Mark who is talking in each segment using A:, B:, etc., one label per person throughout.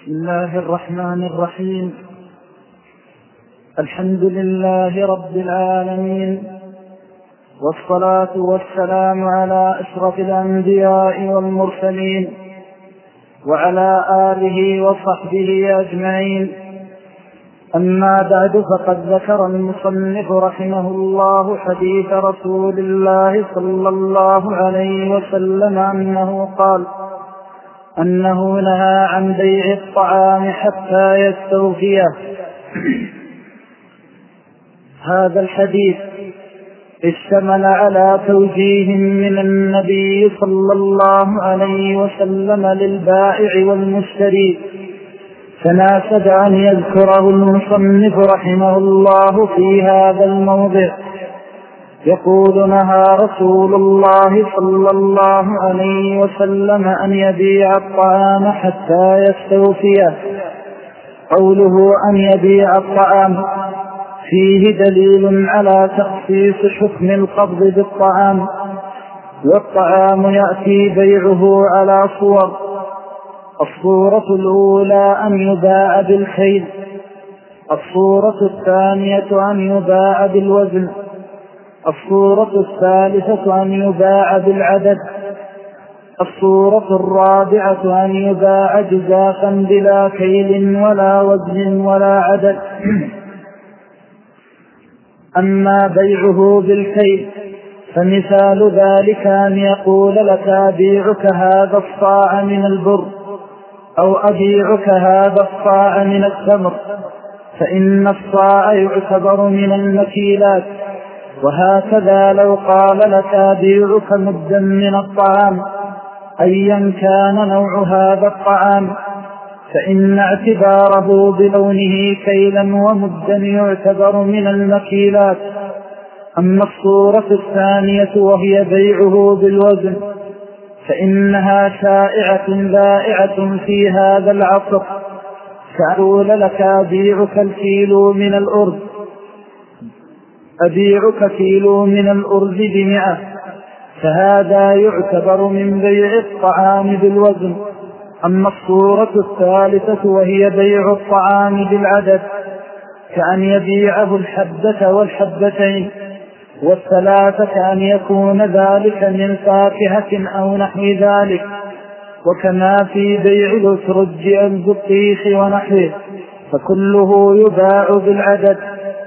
A: بسم الله الرحمن الرحيم. الحمد لله رب العالمين، والصلاة والسلام على أشرف الأنبياء والمرسلين وعلى آله وصحبه أجمعين. أما بعد، فقد ذكر المصنف رحمه الله حديث رسول الله صلى الله عليه وسلم أنه قال: أنه نهى عن بيع الطعام حتى يستوفيه. هذا الحديث اشتمل على توجيه من النبي صلى الله عليه وسلم للبائع والمشتري، فناسب أن يذكره المصنف رحمه الله في هذا الموضع. يقول: نهى رسول الله صلى الله عليه وسلم أن يبيع الطعام حتى يستوفيه. قوله أن يبيع الطعام فيه دليل على تخصيص حكم القبض بالطعام، والطعام يأتي بيعه على صور: الصورة الأولى أن يباع بالخيل، الصورة الثانية أن يباع بالوزن، الصورة الثالثة أن يباع بالعدد، الصورة الرابعة أن يباع جزافا بلا كيل ولا وزن ولا عدد. أما بيعه بالكيل فمثال ذلك أن يقول لك: أبيعك هذا الصاع من البر، أو أبيعك هذا الصاع من التمر، فإن الصاع يعتبر من المكيلات. وهكذا لو قال لك: أبيعك مدا من الطعام، أيا كان نوع هذا الطعام، فإن اعتباره بلونه كيلا ومدا يعتبر من المكيلات. أما الصورة الثانية وهي بيعه بالوزن فإنها شائعة بائعة في هذا العصر، فأقول لك: أبيعك الكيلو من الأرز، أبيعك كيلو من الأرز ب100، فهذا يعتبر من بيع الطعام بالوزن. أما الصورة الثالثة وهي بيع الطعام بالعدد، كأن يبيعه الحبة والحبتين والثلاثة، كأن يكون ذلك من فاكهة أو نحو ذلك، وكما في بيع الأترج البطيخ ونحوه، فكله يباع بالعدد.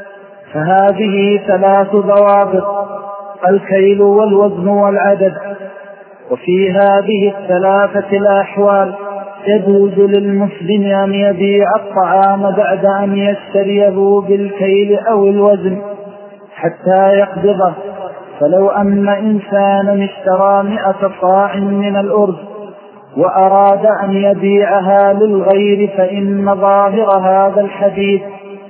A: فهذه 3 ضوابط: الكيل والوزن والعدد. وفي هذه 3 الأحوال يجوز للمسلم أن يبيع الطعام بعد أن يشتريه بالكيل أو الوزن حتى يقبضه. فلو أن إنسانا اشترى 100 صاع من الأرز وأراد أن يبيعها للغير، فإن ظاهر هذا الحديث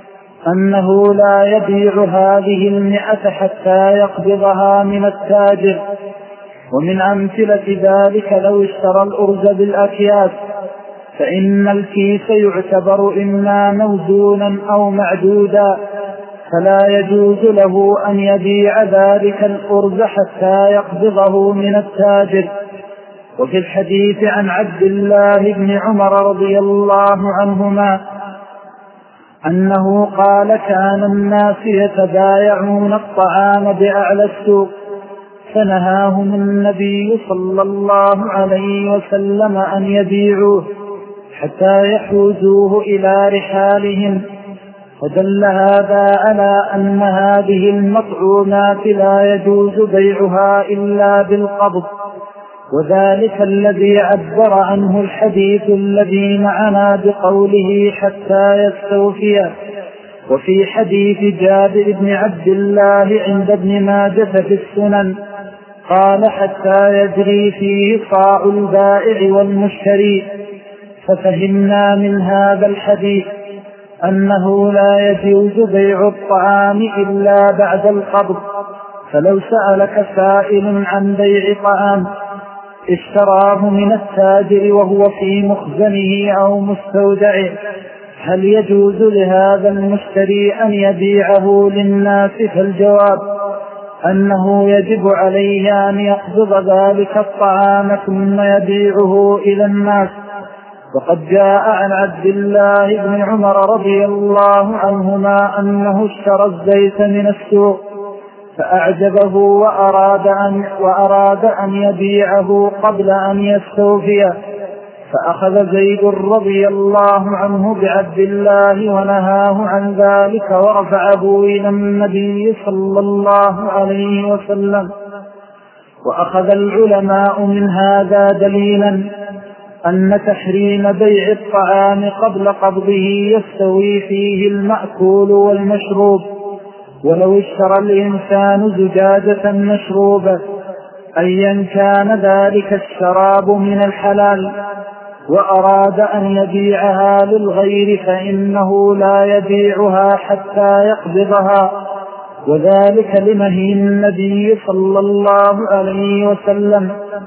A: أنه لا يبيع هذه 100 حتى يقبضها من التاجر. ومن أمثلة ذلك لو اشترى الأرز بالأكياس، فإن الكيس يعتبر إما موزونا أو معدودا، فلا يجوز له أن يبيع ذلك الأرز حتى يقبضه من التاجر. وفي الحديث عن عبد الله بن عمر رضي الله عنهما أنه قال: كان الناس يتبايعون الطعام بأعلى السوق، فنهاهم النبي صلى الله عليه وسلم أن يبيعوه حتى يحوزوه إلى رحالهم. فدل هذا على أن هذه المطعومات لا يجوز بيعها إلا بالقبض، وذلك الذي عبر عنه الحديث الذي معنا بقوله حتى يستوفيه. وفي حديث جابر بن عبد الله عند ابن ماجه في السنن قال: حتى يجري فيه صاع البائع والمشتري. ففهمنا من هذا الحديث أنه لا يجوز بيع الطعام إلا بعد القبض. فلو سألك سائل عن بيع طعام اشتراه من التاجر وهو في مخزنه أو مستودعه، هل يجوز لهذا المشتري أن يبيعه للناس؟ فالجواب أنه يجب عليه أن يقبض ذلك الطعام ثم يبيعه إلى الناس. وقد جاء عن عبد الله بن عمر رضي الله عنهما أنه اشترى الزيت من السوق فأعجبه وأراد أن يبيعه قبل أن يستوفيه، فأخذ زيد رضي الله عنه بعبد الله ونهاه عن ذلك ورفعه إلى النبي صلى الله عليه وسلم. وأخذ العلماء من هذا دليلا أن تحريم بيع الطعام قبل قبضه يستوي فيه المأكول والمشروب، ولو اشترى الإنسان زجاجة مشروبة أيا كان ذلك الشراب من الحلال وأراد أن يبيعها للغير فإنه لا يبيعها حتى يقبضها، وذلك لنهي النبي صلى الله عليه وسلم.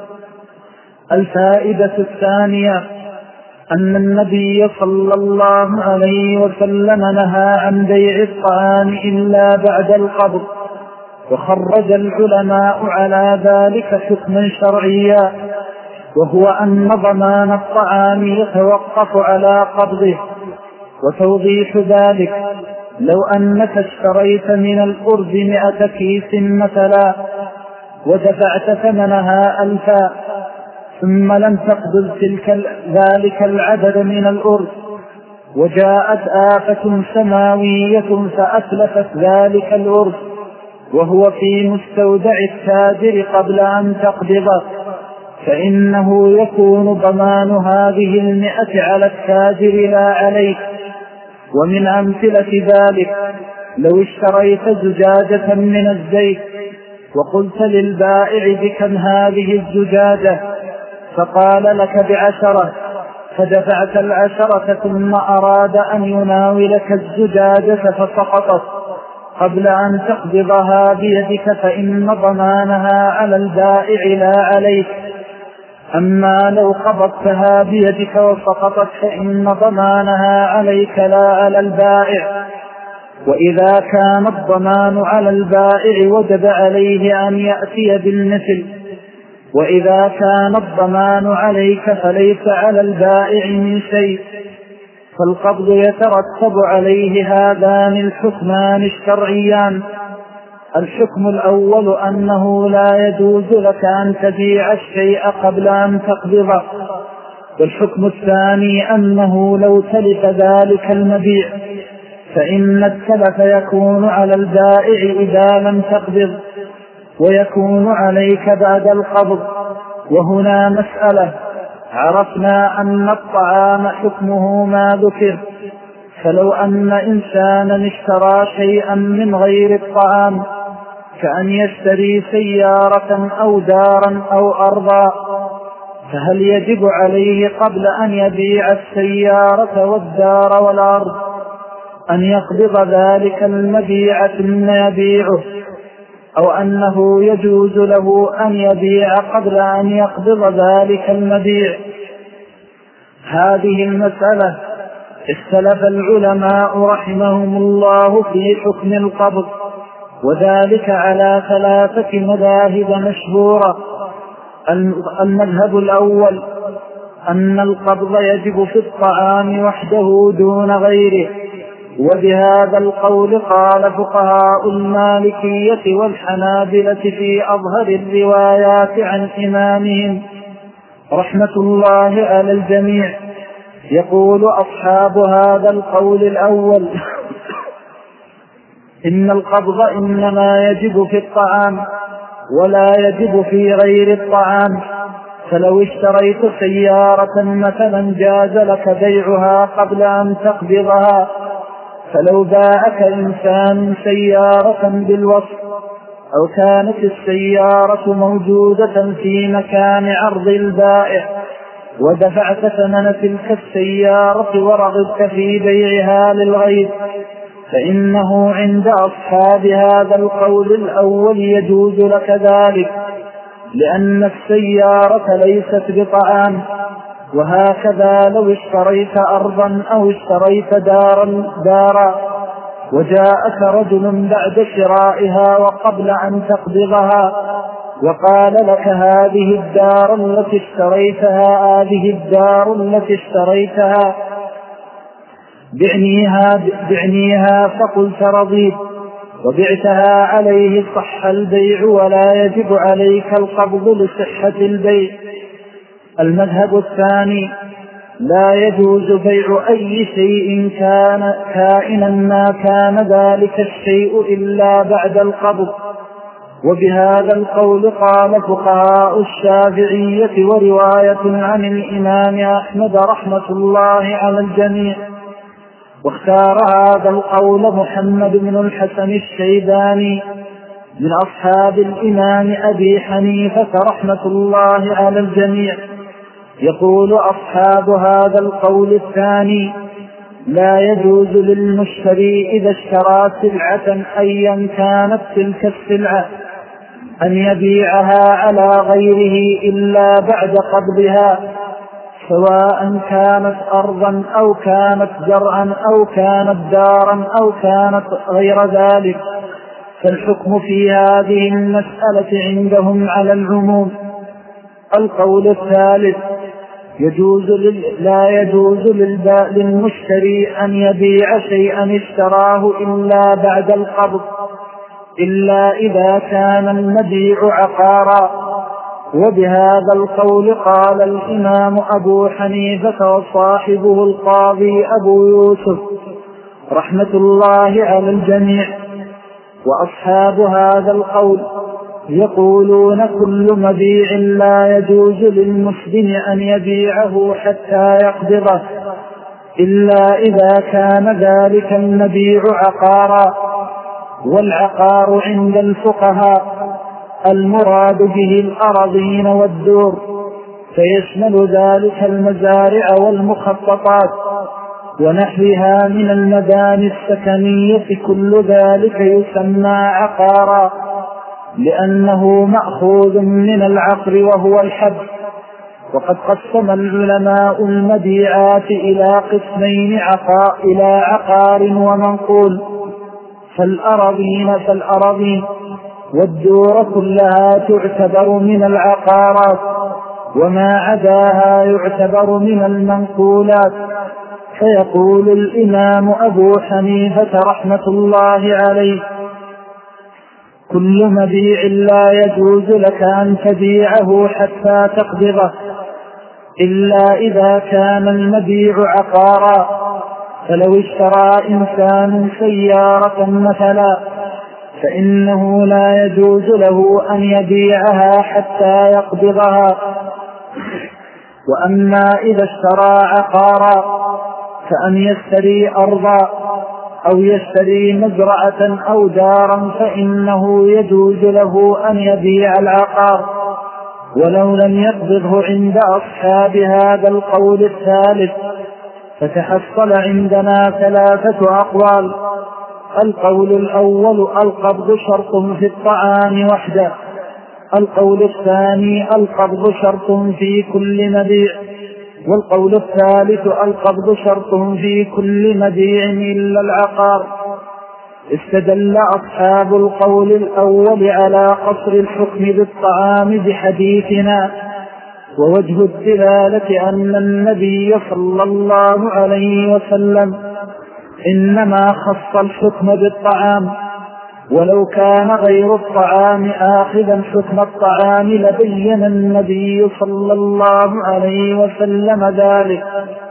A: الفائدة الثانية أن النبي صلى الله عليه وسلم نهى عن بيع الطعام إلا بعد القبض، وخرج العلماء على ذلك حكما شرعيا، وهو أن ضمان الطعام يتوقف على قبضه. وتوضيح ذلك لو أنك اشتريت من الأرز 100 كيس مثلا ودفعت ثمنها 1000 ثم لم تقبض ذلك العدد من الأرز، وجاءت آفة سماوية فأتلفت ذلك الأرز وهو في مستودع التاجر قبل أن تقبضه، فإنه يكون ضمان هذه 100 على التاجر لا عليك. ومن أمثلة ذلك لو اشتريت زجاجة من الزيت وقلت للبائع بكم هذه الزجاجة فقال لك ب10، فدفعت 10 ثم أراد أن يناولك الزجاجة فسقطت قبل أن تقبضها بيدك فإن ضمانها على البائع لا عليك. أما لو قبضتها بيدك وسقطت فإن ضمانها عليك لا على البائع. وإذا كان الضمان على البائع وجب عليه أن يأتي بالمثل، وإذا كان الضمان عليك فليس على البائع من شيء، فالقبض يترتب عليه هذان الحكمان الشرعيان. الحكم الأول أنه لا يجوز لك أن تبيع الشيء قبل أن تقبضه، والحكم الثاني أنه لو تلف ذلك المبيع فإن التلف يكون على البائع إذا لم تقبض ويكون عليك بعد القبض. وهنا مسألة، عرفنا أن الطعام حكمه ما ذكر، فلو أن إنسانا اشترى شيئا من غير الطعام كأن يشتري سيارة أو دارا أو أرضا، فهل يجب عليه قبل أن يبيع السيارة والدار والأرض أن يقبض ذلك المبيع ثم يبيعه، أو أنه يجوز له أن يبيع قبل أن يقبض ذلك المبيع؟ هذه المسألة اختلف العلماء رحمهم الله في حكم القبض، وذلك على 3 مذاهب مشهورة. المذهب الأول أن القبض يجب في الطعام وحده دون غيره، وبهذا القول قال فقهاء المالكية والحنابلة في أظهر الروايات عن إمامهم رحمة الله على الجميع. يقول أصحاب هذا القول الأول إن القبض إنما يجب في الطعام ولا يجب في غير الطعام، فلو اشتريت سيارة مثلا جاز لك بيعها قبل أن تقبضها، فلو باعك إنسان سيارة بالوصف أو كانت السيارة موجودة في مكان عرض البائع ودفعت ثمن تلك السيارة ورغبت في بيعها للغير، فإنه عند أصحاب هذا القول الأول يجوز لك ذلك، لأن السيارة ليست بطعام. وهكذا لو اشتريت أرضا أو اشتريت دارا وجاءك رجل بعد شرائها وقبل أن تقبضها وقال لك هذه الدار التي اشتريتها بعنيها فقلت رضيت وبعتها عليه صح البيع ولا يجب عليك القبض لصحة البيع. المذهب الثاني: لا يجوز بيع أي شيء كان كائنا ما كان ذلك الشيء إلا بعد القبض. وبهذا القول قال فقهاء الشافعية ورواية عن الإمام أحمد رحمة الله على الجميع. واختار هذا القول محمد بن الحسن الشيباني من أصحاب الإمام أبي حنيفة رحمة الله على الجميع. يقول أصحاب هذا القول الثاني: لا يجوز للمشتري إذا اشترى سلعة أيا كانت تلك السلعة أن يبيعها على غيره إلا بعد قبضها، سواء كانت أرضا أو كانت زرعا أو كانت دارا أو كانت غير ذلك. فالحكم في هذه المسألة عندهم على العموم. القول الثالث: لا يجوز للمشتري أن يبيع شيئا اشتراه إلا بعد القبض إلا إذا كان المبيع عقارا. وبهذا القول قال الإمام أبو حنيفة وصاحبه القاضي أبو يوسف رحمة الله على الجميع. وأصحاب هذا القول يقولون كل مبيع لا يجوز للمسلم أن يبيعه حتى يقبضه إلا إذا كان ذلك المبيع عقارا. والعقار عند الفقهاء المراد به الأراضين والدور، فيشمل ذلك المزارع والمخططات ونحوها من المباني السكنية، كل ذلك يسمى عقارا لأنه مأخوذ من العقر وهو الحب. وقد قسم العلماء المبيعات إلى قسمين: إلى عقار ومنقول. فالأراضين والدور كلها تعتبر من العقارات، وما عداها يعتبر من المنقولات. فيقول الإمام أبو حنيفة رحمة الله عليه: كل مبيع لا يجوز لك أن تبيعه حتى تقبضه إلا إذا كان المبيع عقارا. فلو اشترى إنسان سيارة مثلا فإنه لا يجوز له أن يبيعها حتى يقبضها. وأما إذا اشترى عقارا فأن يشتري أرضا أو يشتري مزرعة أو دارا فإنه يجوز له أن يبيع العقار ولو لم يقبضه عند أصحاب هذا القول الثالث. فتحصل عندنا ثلاثة أقوال: القول الأول: القبض شرط في الطعام وحده. القول الثاني: القبض شرط في كل مبيع. والقول الثالث: القبض شرط في كل مبيع إلا العقار. استدل أصحاب القول الأول على قصر الحكم بالطعام بحديثنا، ووجه الدلالة أن النبي صلى الله عليه وسلم إنما خص الحكم بالطعام، ولو كان غير الطعام آخذا حكم الطعام لبين النبي صلى الله عليه وسلم ذلك.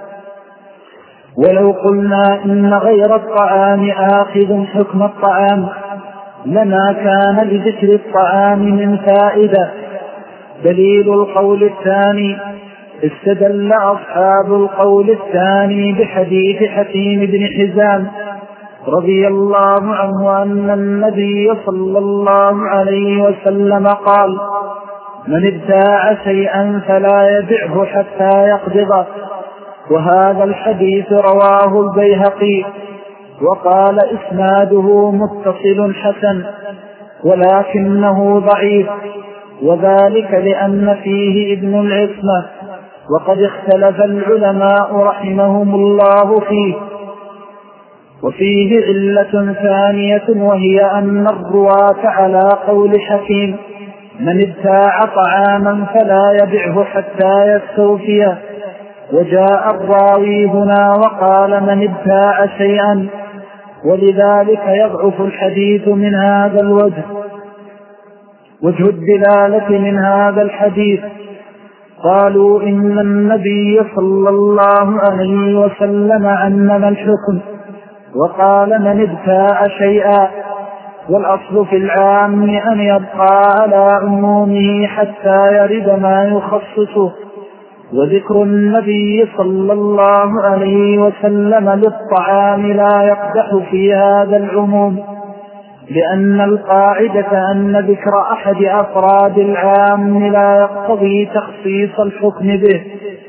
A: ولو قلنا إن غير الطعام آخذ حكم الطعام لما كان لذكر الطعام من فائدة. دليل القول الثاني: استدل أصحاب القول الثاني بحديث حكيم بن حزام رضي الله عنه أن النبي صلى الله عليه وسلم قال: من ابتاع شيئا فلا يبعه حتى يقبضه. وهذا الحديث رواه البيهقي وقال إسناده متصل حسن ولكنه ضعيف، وذلك لأن فيه ابن العصمة، وقد اختلف العلماء رحمهم الله فيه. وفيه علة ثانية، وهي أن الرواة على قول حكيم من ابتاع طعاما فلا يبعه حتى يستوفيه. وجاء الراوي هنا وقال من ابتاع شيئا، ولذلك يضعف الحديث من هذا الوجه. وجه الدلالة من هذا الحديث قالوا إن النبي صلى الله عليه وسلم عمم الحكم وقال من ابتاع شيئا، والأصل في العام أن يبقى على عمومه حتى يرد ما يخصصه. وذكر النبي صلى الله عليه وسلم للطعام لا يقدح في هذا العموم، لأن القاعدة أن ذكر أحد أفراد العام لا يقتضي تخصيص الحكم به.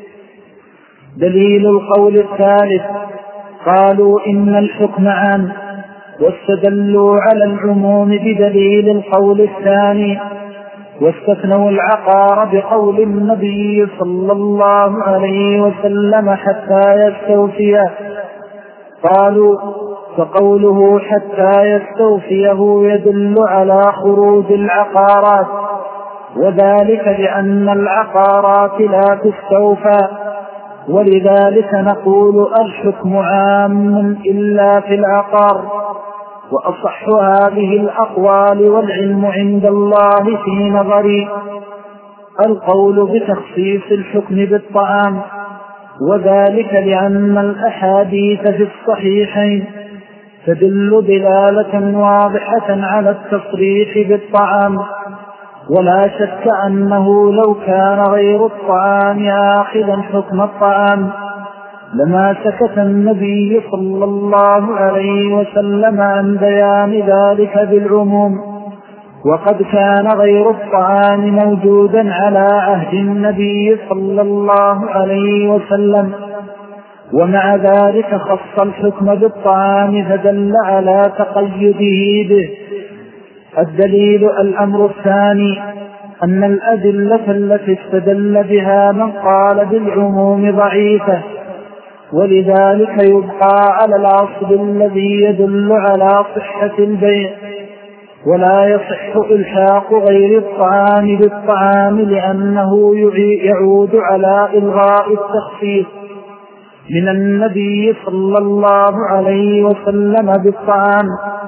A: دليل القول الثالث قالوا إن الحكم عام، واستدلوا على العموم بدليل القول الثاني، واستثنوا العقار بقول النبي صلى الله عليه وسلم حتى يستوفيه. قالوا فقوله حتى يستوفيه يدل على خروج العقارات، وذلك لأن العقارات لا تستوفى، ولذلك نقول الحكم عام إلا في العقار. وأصح هذه الأقوال والعلم عند الله في نظري القول بتخصيص الحكم بالطعام، وذلك لأن الأحاديث في الصحيحين تدل دلالة واضحة على التصريح بالطعام. ولا شك أنه لو كان غير الطعام آخذا حكم الطعام لما سكت النبي صلى الله عليه وسلم عن بيان ذلك بالعموم، وقد كان غير الطعام موجودا على عهد النبي صلى الله عليه وسلم، ومع ذلك خص الحكم بالطعام فدل على تقيده به. الدليل الأمر الثاني أن الأدلة التي استدل بها من قال بالعموم ضعيفة، ولذلك يبقى على الأصل الذي يدل على صحة البيع، ولا يصح إلحاق غير الطعام بالطعام لأنه يعود على إلغاء التخصيص من النبي صلى الله عليه وسلم بالطعام،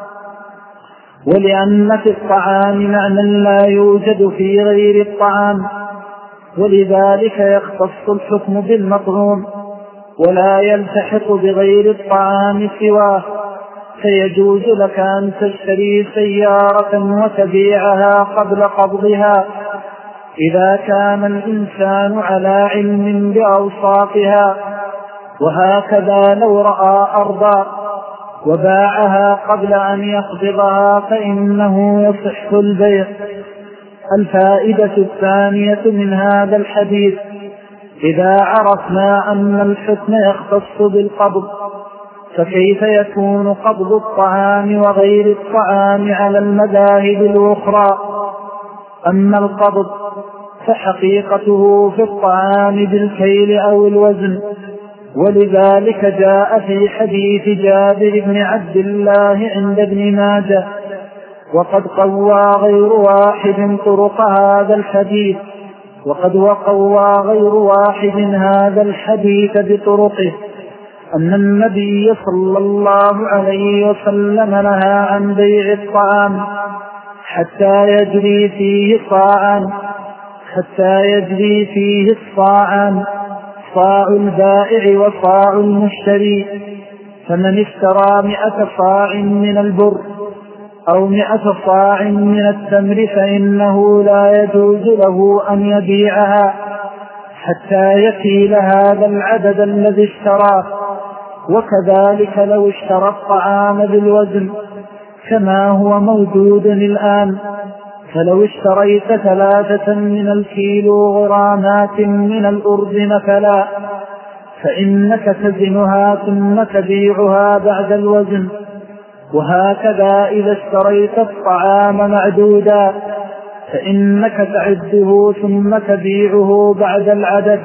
A: ولأن في الطعام معنى لا يوجد في غير الطعام، ولذلك يختص الحكم بالمطعوم ولا يلتحق بغير الطعام سواه. فيجوز لك أن تشتري سيارة وتبيعها قبل قبضها إذا كان الإنسان على علم بأوصافها، وهكذا لو رأى أرضا وباعها قبل أن يقبضها فإنه يصح البيع. الفائدة الثانية من هذا الحديث إذا عرفنا أن الحكم يختص بالقبض فكيف يكون قبض الطعام وغير الطعام على المذاهب الأخرى؟ أما القبض فحقيقته في الطعام بالكيل أو الوزن، ولذلك جاء في حديث جابر بن عبد الله عند ابن ماجه. وقد قوى غير واحد طرق هذا الحديث، هذا الحديث بطرقه أن النبي صلى الله عليه وسلم نهى عن بيع الطعام حتى يجري فيه الصاعان، صاع البائع وصاع المشتري. فمن اشترى 100 صاع من البر أو 100 صاع من التمر فإنه لا يجوز له أن يبيعها حتى يكيل هذا العدد الذي اشتراه. وكذلك لو اشترى الطعام بالوزن كما هو موجود الآن، فلو اشتريت 3 من الكيلو غرامات من الأرز مثلا فإنك تزنها ثم تبيعها بعد الوزن، وهكذا إذا اشتريت الطعام معدودا فإنك تعده ثم تبيعه بعد العدد.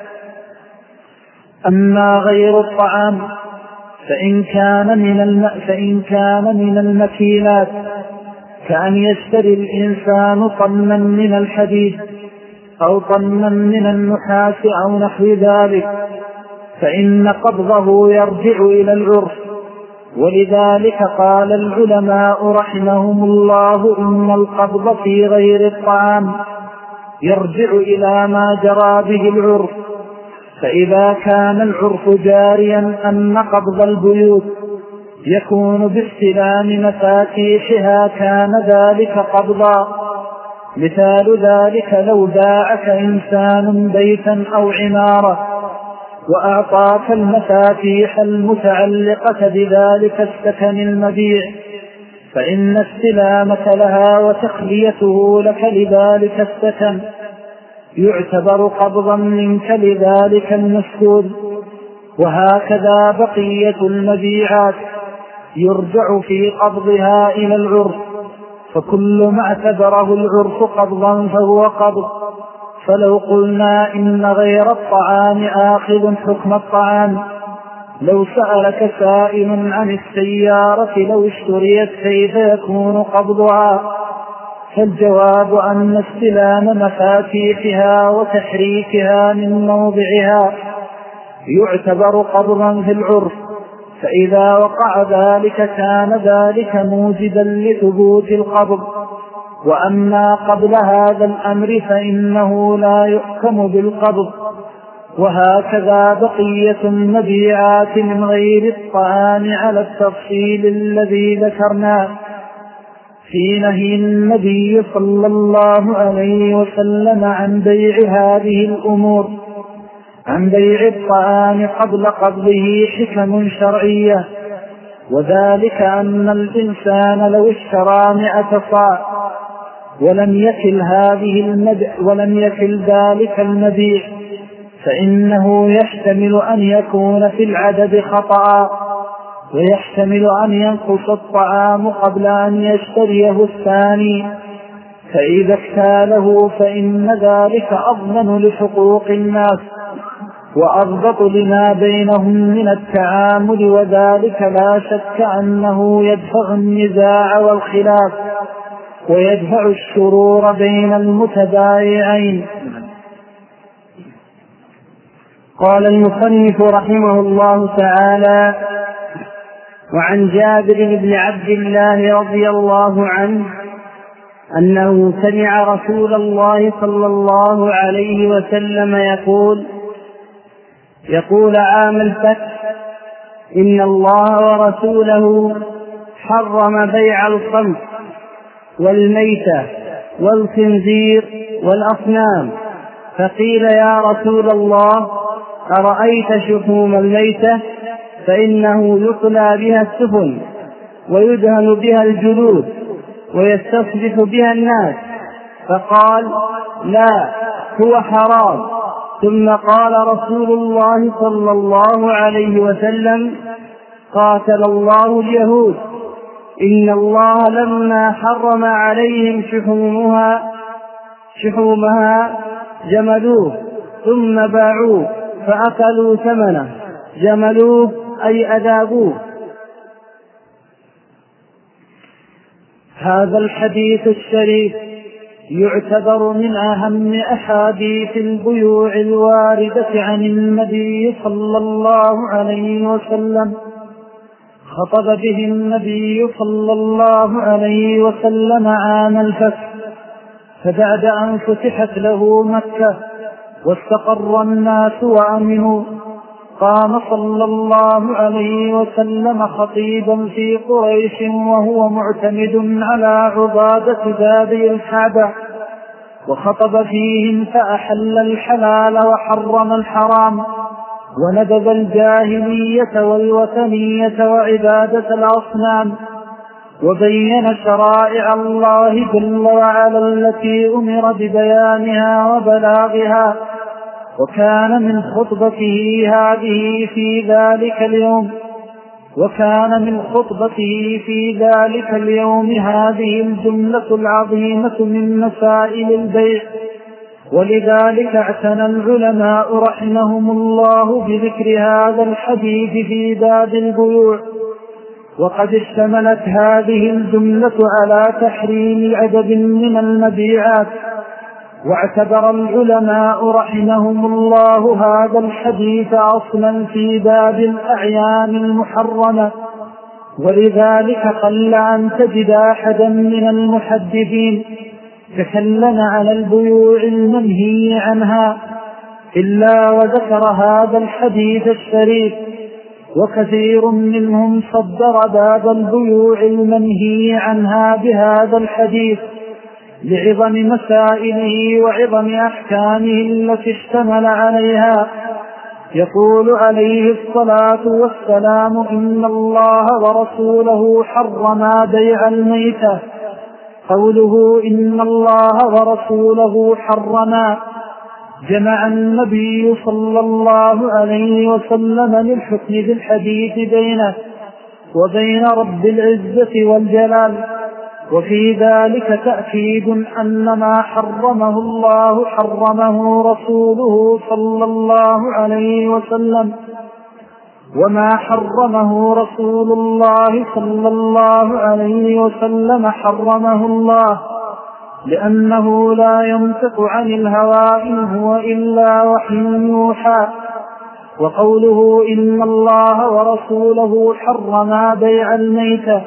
A: أما غير الطعام فإن كان من المكيلات كأن يشتري الإنسان طنا من الحديد أو طنا من النحاس أو نحو ذلك، فإن قبضه يرجع إلى العرف. ولذلك قال العلماء رحمهم الله إن القبض في غير الطعام يرجع إلى ما جرى به العرف. فإذا كان العرف جاريا أن قبض البيوت يكون باستلام مفاتيحها كان ذلك قبضا. مثال ذلك لو باعك إنسان بيتا أو عمارة وأعطاك المفاتيح المتعلقة بذلك السكن المبيع، فإن استلامك لها وتخليته لك لذلك السكن يعتبر قبضا منك لذلك المسكون. وهكذا بقية المبيعات يرجع في قبضها إلى العرف، فكل ما اعتبره العرف قبضا فهو قبض. فلو قلنا إن غير الطعام آخذ حكم الطعام، لو سألك سائل عن السيارة لو اشتريت كيف يكون قبضها، فالجواب أن استلام مفاتيحها وتحريكها من موضعها يعتبر قبضا في العرف. فإذا وقع ذلك كان ذلك موجبا لثبوت القبض. وأما قبل هذا الأمر فإنه لا يحكم بالقبض. وهكذا بقية المبيعات من غير الطعام على التفصيل الذي ذكرناه في نهي النبي صلى الله عليه وسلم عن بيع هذه الأمور، عن بيع الطعام قبل قبضه حكم شرعية. وذلك أن الإنسان لو اشترى 100 صاع ولم يكل ذلك المبيع فإنه يحتمل أن يكون في العدد خطأ، ويحتمل أن ينقص الطعام قبل أن يشتريه الثاني، فإذا اكتاله فإن ذلك أضمن لحقوق الناس وأضبط لما بينهم من التعامل. وذلك لا شك أنه يدفع النزاع والخلاف ويدفع الشرور بين المتبايعين.
B: قال المصنف رحمه الله تعالى: وعن جابر بن عبد الله رضي الله عنه أنه سمع رسول الله صلى الله عليه وسلم يقول عام الفتح: إن الله ورسوله حرم بيع الخمر والميتة والخنزير والأصنام. فقيل: يا رسول الله، أرأيت شحوم الميتة؟ فإنه يطلى بها السفن ويدهن بها الجلود ويستصبح بها الناس. فقال: لا، هو حرام. ثم قال رسول الله صلى الله عليه وسلم: قاتل الله اليهود، إن الله لما حرم عليهم شحومها جملوه ثم باعوه فأكلوا ثمنه. جملوه أي أذابوه.
A: هذا الحديث الشريف يعتبر من أهم أحاديث البيوع الواردة عن النبي صلى الله عليه وسلم. خطب به النبي صلى الله عليه وسلم عام الفتح، فبعد أن فتحت له مكة واستقر الناس وأمنوا، قام صلى الله عليه وسلم خطيبا في قريش وهو معتمد على عبادة بابي الكعبة، وخطب فيهم فأحل الحلال وحرم الحرام، ونبذ الجاهلية والوثنية وعبادة الأصنام، وبين شرائع الله جل وعلا التي أمر ببيانها وبلاغها. وكان من خطبته هذه في ذلك اليوم هذه الجملة العظيمة من مسائل البيع. ولذلك اعتنى العلماء رحمهم الله بذكر هذا الحديث في باب البيوع، وقد اشتملت هذه الجملة على تحريم عدد من المبيعات. واعتبر العلماء رحمهم الله هذا الحديث أصلا في باب الأعيان المحرمة، ولذلك قل أن تجد أحدا من المحدثين تكلم على البيوع المنهي عنها إلا وذكر هذا الحديث الشريف، وكثير منهم صدر باب البيوع المنهي عنها بهذا الحديث لعظم مسائله وعظم أحكامه التي اشتمل عليها. يقول عليه الصلاة والسلام: إن الله ورسوله حرما بيع الميتة. قوله إن الله ورسوله حرما جمع النبي صلى الله عليه وسلم للحكم بالحديث بينه وبين رب العزة والجلال، وفي ذلك تأكيد أن ما حرمه الله حرمه رسوله صلى الله عليه وسلم، وما حرمه رسول الله صلى الله عليه وسلم حرمه الله، لأنه لا ينطق عن الهوى إن هو إلا وحي يوحى. وقوله إن الله ورسوله حرما بيع الميتة،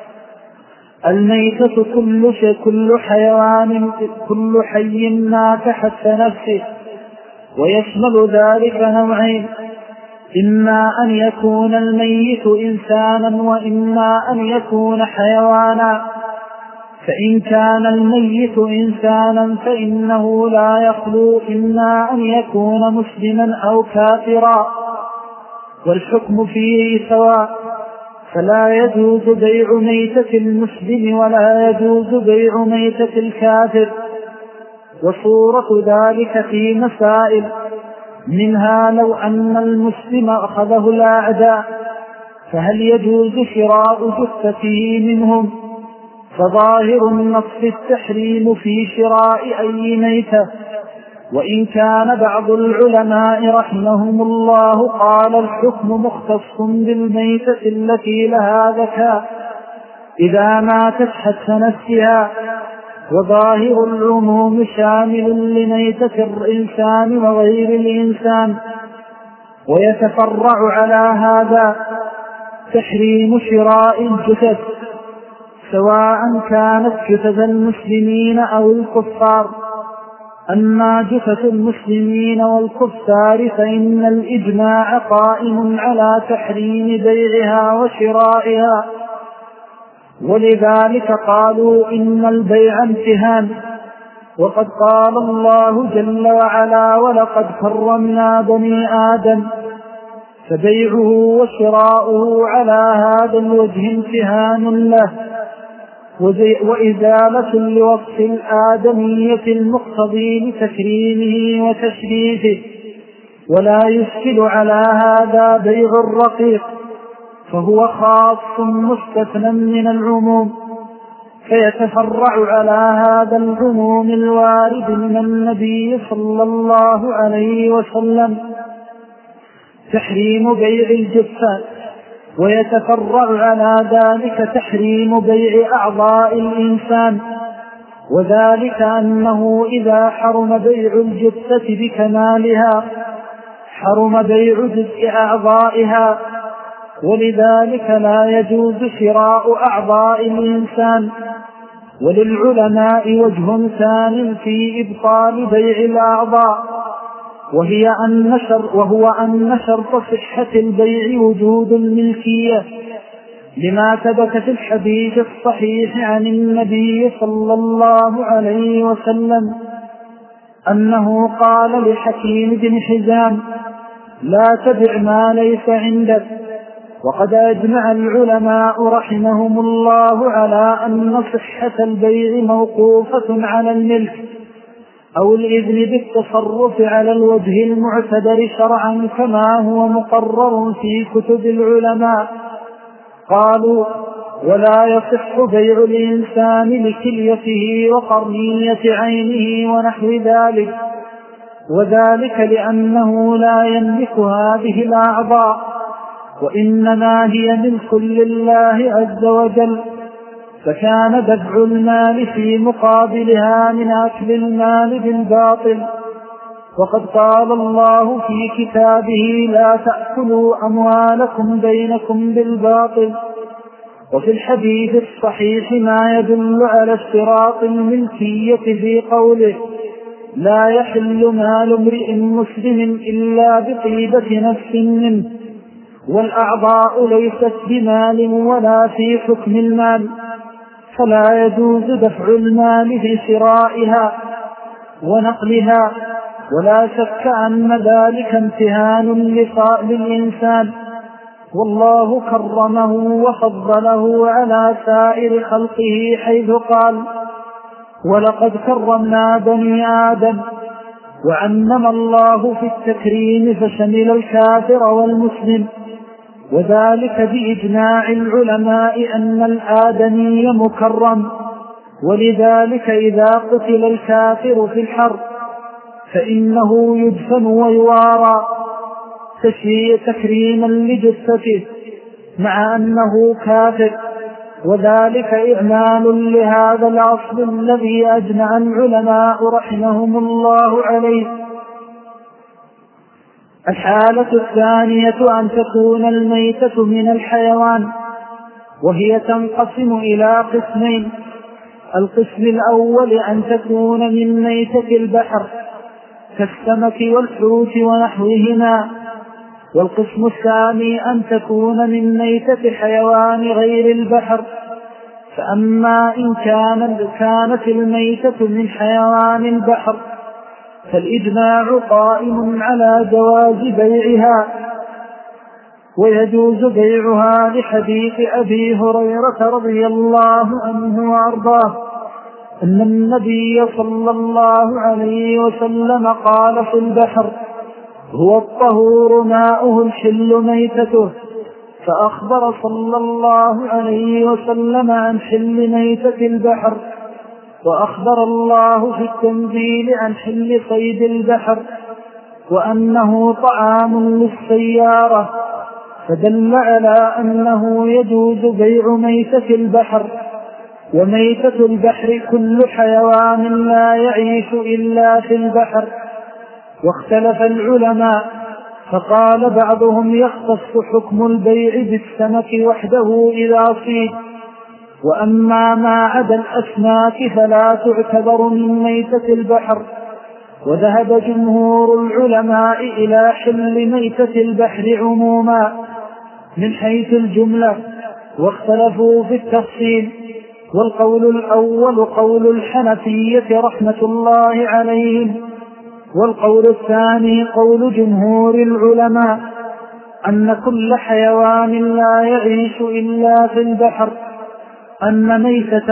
A: الميتة كل حيوان كل حي مات حتى نفسه، ويشمل ذلك نوعين: إما أن يكون الميت إنسانا وإما أن يكون حيوانا. فإن كان الميت إنسانا فإنه لا يخلو إما أن يكون مسلما أو كافرا، والحكم فيه سواء، فلا يجوز بيع ميتة المسلم ولا يجوز بيع ميتة الكافر. وصورة ذلك في مسائل، منها لو أن المسلم أخذه الأعداء فهل يجوز شراء جثته منهم؟ فظاهر النص التحريم في شراء أي ميتة، وإن كان بعض العلماء رحمهم الله قال الحكم مختص بالميتة التي لها ذكاء إذا ماتت حتى نفسها، وظاهر العموم شامل لميتة الإنسان وغير الإنسان. ويتفرع على هذا تحريم شراء الجثث، سواء كانت جثث المسلمين أو الكفار. أما جثث المسلمين والكفار فإن الإجماع قائم على تحريم بيعها وشرائها، ولذلك قالوا إن البيع امتهان. وقد قال الله جل وعلا: ولقد كرمنا بني آدم، فبيعه وشراؤه على هذا الوجه امتهان له وإزالة لوصف الآدمية المقتضي لتكريمه وتشريفه. ولا يشكل على هذا بيع الرقيق، فهو خاص مستثنى من العموم، فيتفرع على هذا العموم الوارد من النبي صلى الله عليه وسلم تحريم بيع الجثات، ويتفرع على ذلك تحريم بيع أعضاء الإنسان، وذلك أنه إذا حرم بيع الجثة بكمالها حرم بيع جزء أعضائها، ولذلك لا يجوز شراء أعضاء الإنسان. وللعلماء وجه ثان في إبطال بيع الأعضاء، وهو أن شرط صحة البيع وجود الملكية، لما ثبت في الحديث الصحيح عن النبي صلى الله عليه وسلم أنه قال لحكيم بن حزام: لا تبع ما ليس عندك. وقد أجمع العلماء رحمهم الله على أن صحة البيع موقوفة على الملك أو الإذن بالتصرف على الوجه المعتبر شرعا، كما هو مقرر في كتب العلماء. قالوا: ولا يصح بيع الإنسان لكليته وقرنية عينه ونحو ذلك، وذلك لأنه لا يملك هذه الأعضاء، وإنما هي ملك لله عز وجل، فكان دفع المال في مقابلها من أكل المال بالباطل. وقد قال الله في كتابه: لا تأكلوا أموالكم بينكم بالباطل. وفي الحديث الصحيح ما يدل على اشتراط الملكية في قوله: لا يحل مال امرئ مسلم إلا بطيبة نفس منه، والأعضاء ليست بمال ولا في حكم المال، فلا يجوز دفع المال في شرائها ونقلها، ولا شك أن ذلك امتهان للإنسان، والله كرمه وفضله على سائر خلقه حيث قال: ولقد كرمنا بني آدم. وعمم الله في التكريم فشمل الكافر والمسلم، وذلك بإجماع العلماء أن الآدمي مكرم. ولذلك إذا قتل الكافر في الحرب فإنه يدفن ويوارى تكريما لجثته مع أنه كافر، وذلك إعمال لهذا الأصل الذي أجمع العلماء رحمهم الله عليه. الحالة الثانية أن تكون الميتة من الحيوان، وهي تنقسم إلى قسمين: القسم الأول أن تكون من ميتة البحر كالسمك والحوت ونحوهما، والقسم الثاني أن تكون من ميتة حيوان غير البحر. فأما إن كانت الميتة من حيوان البحر فالإجماع قائم على جواز بيعها، ويجوز بيعها لحديث أبي هريرة رضي الله عنه وأرضاه أن النبي صلى الله عليه وسلم قال في البحر: هو الطهور ماؤه الحل ميتته. فأخبر صلى الله عليه وسلم عن حل ميتة البحر، وأخبر الله في التنزيل عن حل صيد البحر وأنه طعام للسيارة، فدل على أنه يجوز بيع ميتة البحر. وميتة البحر كل حيوان لا يعيش إلا في البحر. واختلف العلماء، فقال بعضهم يختص حكم البيع بالسمك وحده إذا صيد، وأما ما عدا الأسماك فلا تعتبر من ميتة البحر. وذهب جمهور العلماء إلى حل ميتة البحر عموما من حيث الجملة، واختلفوا في التفصيل. والقول الأول قول الحنفية رحمة الله عليهم، والقول الثاني قول جمهور العلماء أن كل حيوان لا يعيش إلا في البحر، أن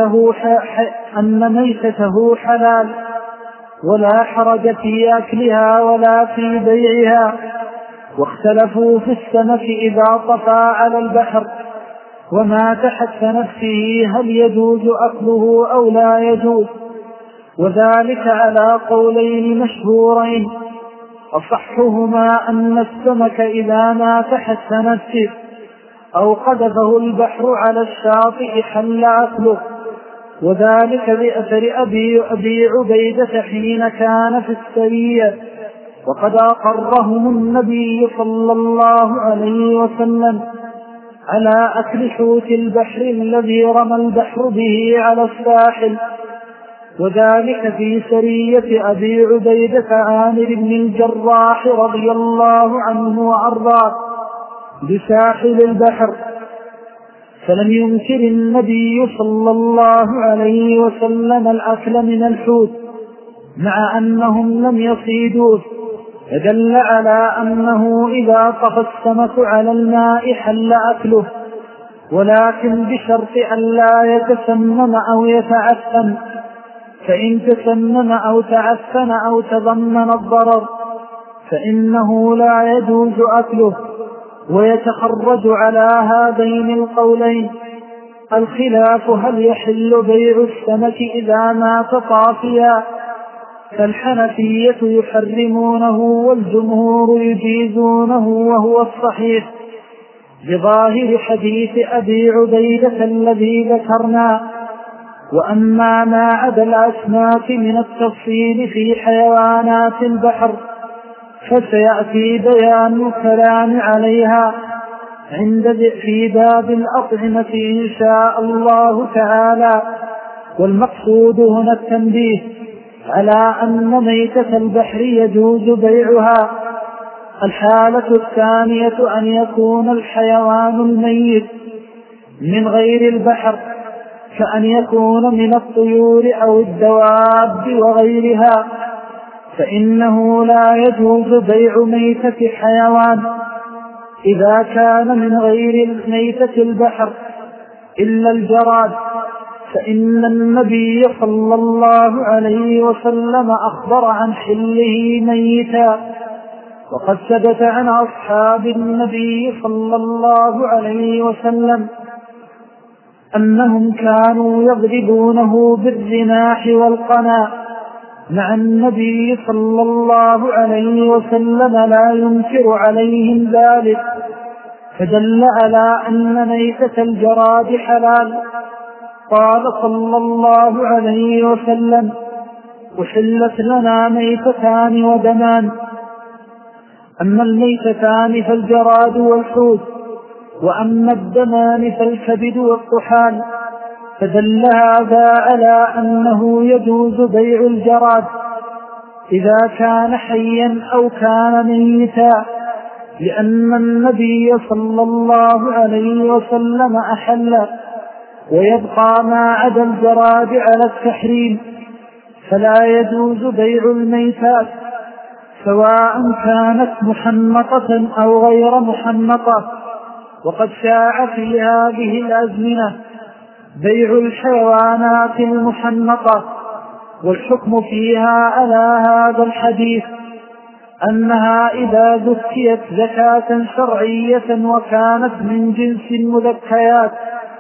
A: ميتته حلال، ولا حرج في أكلها ولا في بيعها. واختلفوا في السمك إذا طفى على البحر وما تحت نفسه هل يجوز أكله أو لا يجوز، وذلك على قولين مشهورين: أصحهما أن السمك إذا ما تحت نفسه أو قذفه البحر على الشاطئ حل أكله، وذلك بأثر أبي عبيدة حين كان في السرية، وقد أقرهم النبي صلى الله عليه وسلم على أكل حوت البحر الذي رمى البحر به على الساحل، وذلك في سرية أبي عبيدة عامر بن الجراح رضي الله عنه وأرضاه بساحل البحر. فلم ينكر النبي صلى الله عليه وسلم الأكل من الحوت مع أنهم لم يصيدوه، فدل على أنه إذا طفى السمك على الماء حل أكله، ولكن بشرط أن لا يتسمم أو يتعفن، فإن تسمم أو تعفن أو تضمن الضرر فإنه لا يجوز أكله. ويتخرج على هذين القولين الخلاف هل يحل بيع السمك إذا مات طافيا، فالحنفية يحرمونه والجمهور يجيزونه وهو الصحيح، بظاهر حديث أبي عبيدة الذي ذكرنا. وأما ما عدا الأسماك من التفصيل في حيوانات البحر فسيأتي بيان الكلام عليها في باب الأطعمة إن شاء الله تعالى. والمقصود هنا التنبيه على أن ميتة البحر يجوز بيعها. الحالة الثانية أن يكون الحيوان الميت من غير البحر، كأن يكون من الطيور أو الدواب وغيرها، فإنه لا يجوز بيع ميتة حيوان إذا كان من غير ميتة البحر إلا الجراد، فإن النبي صلى الله عليه وسلم أخبر عن حله ميتا. وقد ثبت عن أصحاب النبي صلى الله عليه وسلم أنهم كانوا يضربونه بالرماح والقنا مع النبي صلى الله عليه وسلم لا ينكر عليهم ذلك، فدل على أن ميتة الجراد حلال. قال صلى الله عليه وسلم: أحلت لنا ميتتان ودمان، أما الميتتان فالجراد والحوت، وأما الدمان فالكبد والطحال. فدل هذا على أنه يجوز بيع الجراد إذا كان حيا أو كان ميتا، لأن النبي صلى الله عليه وسلم أحل. ويبقى ما عدا الجراد على التحريم، فلا يجوز بيع الميتات سواء كانت محنطة أو غير محنطة. وقد شاع في هذه الأزمنة بيع الحيوانات المحنطة، والحكم فيها على هذا الحديث أنها إذا زكيت زكاة شرعية وكانت من جنس المذكيات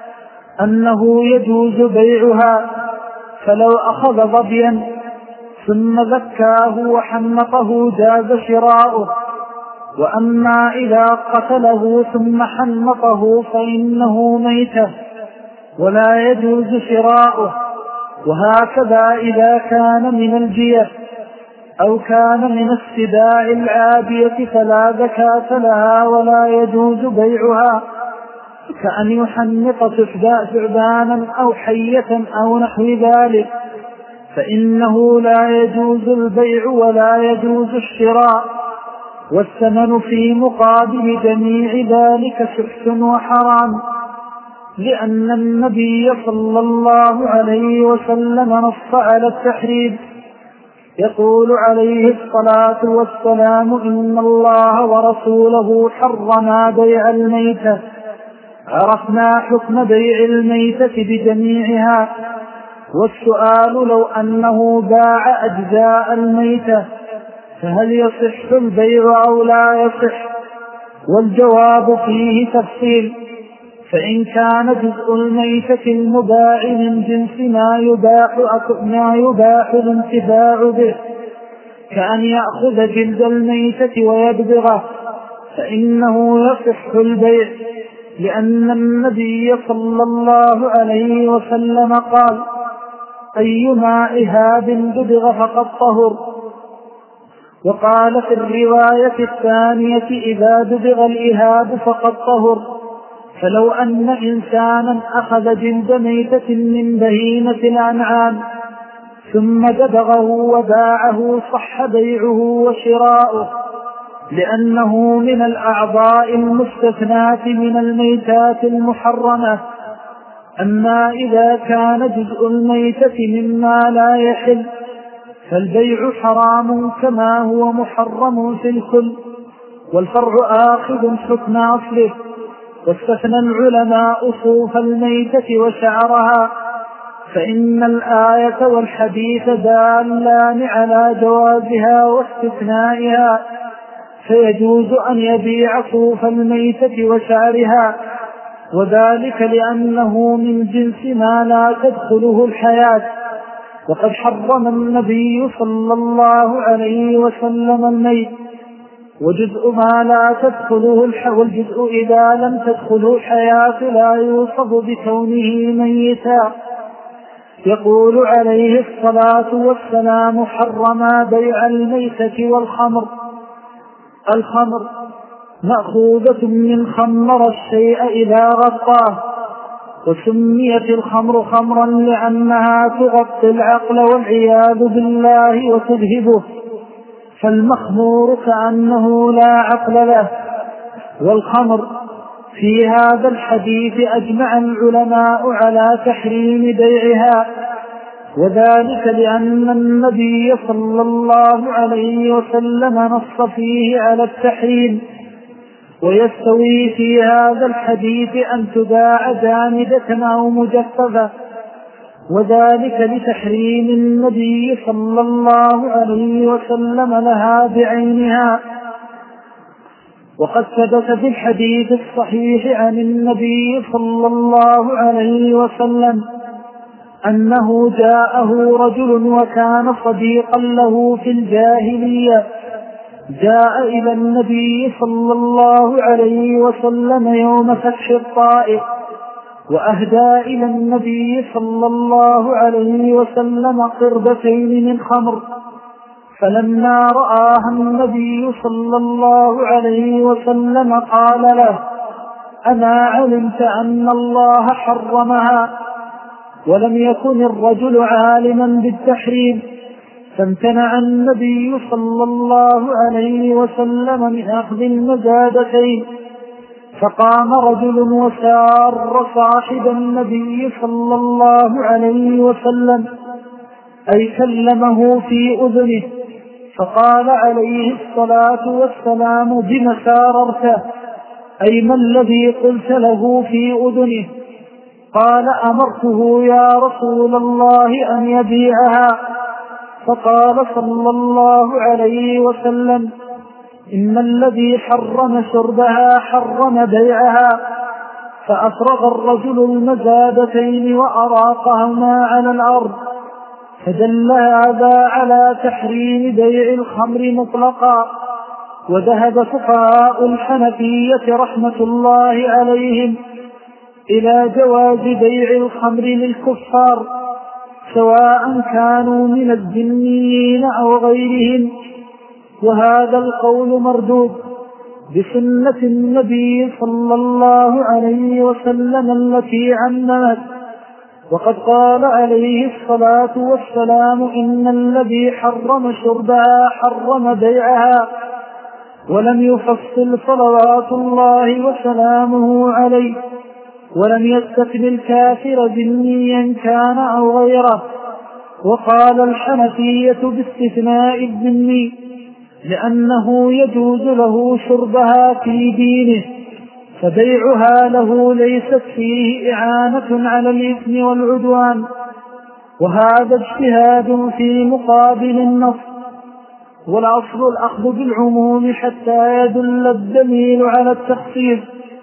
A: أنه يجوز بيعها. فلو أخذ ظبيا ثم زكاه وحنطه جاز شراؤه، وأما إذا قتله ثم حنطه فإنه ميتة ولا يجوز شراؤه. وهكذا إذا كان من الجيف أو كان من السباع العابية فلا زكاة لها ولا يجوز بيعها، كأن يحنط ثعبانا أو حية أو نحو ذلك، فإنه لا يجوز البيع ولا يجوز الشراء، والثمن في مقابل جميع ذلك سحت وحرام، لأن النبي صلى الله عليه وسلم نص على التحريم. يقول عليه الصلاة والسلام: إن الله ورسوله حرما بيع الميتة. عرفنا حكم بيع الميتة بجميعها. والسؤال: لو أنه باع أجزاء الميتة فهل يصح البيع أو لا يصح؟ والجواب فيه تفصيل. فإن كان جزء الميتة المباع من جنس ما يباح الانتفاع به، كأن يأخذ جلد الميتة ويدبغه، فإنه يصح البيع، لأن النبي صلى الله عليه وسلم قال: أيما إهاب دبغ فقد طهر. وقال في الرواية الثانية: إذا دبغ الإهاب فقد طهر. فلو أن إنسانا أخذ جلد ميتة من بهيمة الأنعام ثم دبغه وباعه صح بيعه وشراؤه، لأنه من الأعضاء المستثناة من الميتات المحرمة. أما إذا كان جزء الميتة مما لا يحل فالبيع حرام كما هو محرم في الكل، والفرع آخذ حكم أصله. واستثنى العلماء صوف الميتة وشعرها، فإن الآية والحديث دالان على جوازها واستثنائها، فيجوز أن يبيع صوف الميتة وشعرها، وذلك لأنه من جنس ما لا تدخله الحياة. وقد حرم النبي صلى الله عليه وسلم الميت، وجزء ما لا تدخله والجزء إذا لم تدخله الحياة لا يوصف بكونه ميتا. يقول عليه الصلاة والسلام: حرما بيع الميتة والخمر. الخمر مأخوذة من خمر الشيء إذا غطاه، وسميت الخمر خمرا لأنها تغطي العقل والعياذ بالله وتذهبه، فالمخمور كأنه لا عقل له. والخمر في هذا الحديث أجمع العلماء على تحريم بيعها، وذلك لأن النبي صلى الله عليه وسلم نص فيه على التحريم. ويستوي في هذا الحديث أن تباع جامدة أو مجففة، وذلك لتحريم النبي صلى الله عليه وسلم لها بعينها. وقد ثبت في الحديث الصحيح عن النبي صلى الله عليه وسلم أنه جاءه رجل وكان صديقا له في الجاهلية، جاء إلى النبي صلى الله عليه وسلم يوم فتح الطائف، وأهدى إلى النبي صلى الله عليه وسلم قربتين من خمر، فلما رآها النبي صلى الله عليه وسلم قال له: أما علمت أن الله حرمها؟ ولم يكن الرجل عالما بالتحريم، فامتنع النبي صلى الله عليه وسلم من أخذ المزادتين. فقام رجل وسار صاحب النبي صلى الله عليه وسلم، أي كلمه في أذنه، فقال عليه الصلاة والسلام: بم ساررته؟ أي ما الذي قلت له في أذنه؟ قال: أمرته يا رسول الله أن يبيعها. فقال صلى الله عليه وسلم: إن الذي حرم شربها حرم بيعها. فأفرغ الرجل المزادتين وأراقهما على الأرض، فدل هذا على تحريم بيع الخمر مطلقا. وذهب فقهاء الحنفية رحمة الله عليهم إلى جواز بيع الخمر للكفار، سواء كانوا من الذميين أو غيرهم، وهذا القول مردود بسنة النبي صلى الله عليه وسلم التي عممت. وقد قال عليه الصلاة والسلام: إن الذي حرم شربها حرم بيعها، ولم يفصل صلوات الله وسلامه عليه، ولم يستثن الكافر ذميا كان أو غيره. وقال الحنفية باستثناء الذمي، لأنه يجوز له شربها في دينه، فبيعها له ليست فيه إعانة على الإثم والعدوان. وهذا اجتهاد في مقابل النص، والأصل الأخذ بالعموم حتى يدل الدليل على التخصيص.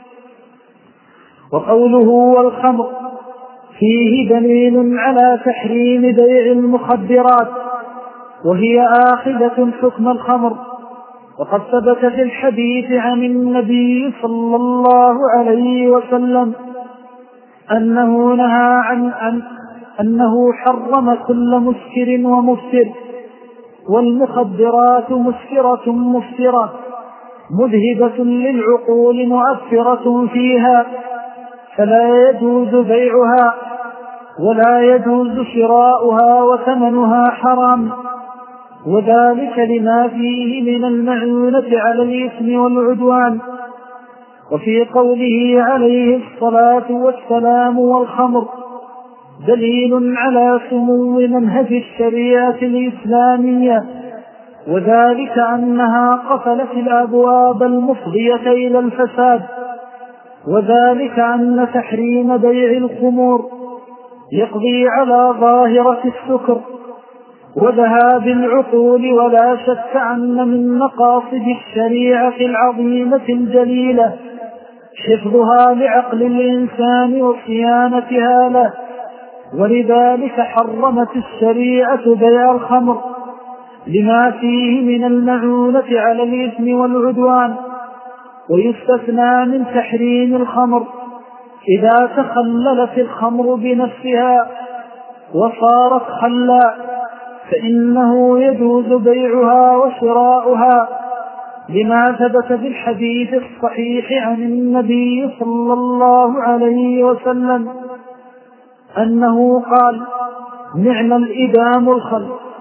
A: وقوله والخمر فيه دليل على تحريم بيع المخدرات، وهي آخذة حكم الخمر. وقد ثبت في الحديث عن النبي صلى الله عليه وسلم أنه نهى أنه حرم كل مسكر ومفتر، والمخدرات مسكرة مفترة مذهبة للعقول مؤثرة فيها، فلا يجوز بيعها ولا يجوز شراؤها، وثمنها حرام، وذلك لما فيه من المعونة على الإثم والعدوان. وفي قوله عليه الصلاة والسلام والخمر دليل على سمو منهج الشريعة الإسلامية، وذلك أنها قفلت الأبواب المفضية إلى الفساد، وذلك أن تحريم بيع الخمور يقضي على ظاهرة السكر وذهاب العقول. ولا شك أن من مقاصد الشريعة العظيمة الجليلة حفظها لعقل الإنسان وصيانتها له، ولذلك حرمت الشريعة بيع الخمر، لما فيه من المعونة على الإثم والعدوان. ويستثنى من تحريم الخمر إذا تخللت الخمر بنفسها وصارت خلا، فإنه يجوز بيعها وشراؤها، لما ثبت بالحديث الصحيح عن النبي صلى الله عليه وسلم أنه قال: نعم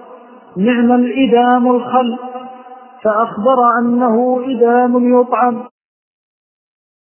A: الإدام الخل، فأخبر أنه إدام يطعم.